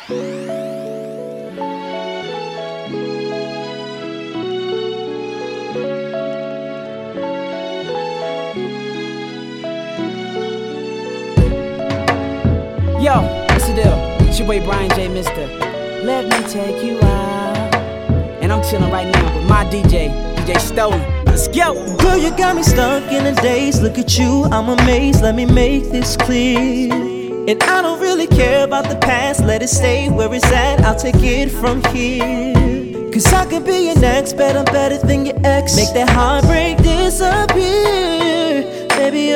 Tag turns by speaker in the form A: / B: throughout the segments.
A: Yo, what's the deal? It's your boy Brian J. Mister. Let me take you out. And I'm chillin' right now with my DJ Stolen. Let's go!
B: Girl, you got me stuck in a daze. Look at you, I'm amazed. Let me make this clear. And I don't really care about the past. Let it stay where it's at. I'll take it from here. Cause I could be your next, bet I'm better than your ex. Make that heartbreak disappear. Baby,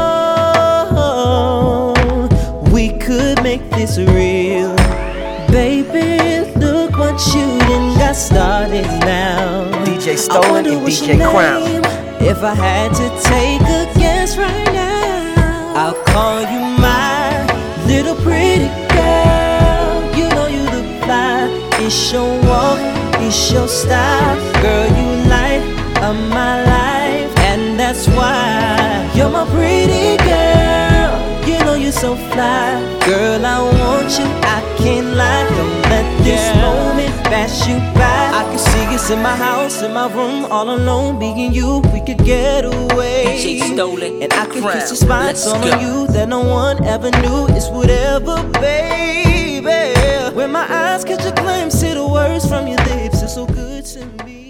B: oh, we could make this real. Baby, look what you done got started now.
C: DJ Stolen and DJ Crown.
B: If I had to take a guess right now, I'll call you my little pretty girl. You know you look fly. It's your walk, it's your style. Girl, you light of my life, and that's why you're my pretty girl. You know you're so fly. Girl, I want you, I can't lie. Don't let this moment pass you by. I can see us in my house, in my room, all alone. Me and you, we could get away.
C: DJ Stolen,
B: and I can
C: Crown.
B: kiss the spots on you that no one ever knew. It's whatever, baby. When my eyes catch a glimpse of the words from your lips, it's so good to me.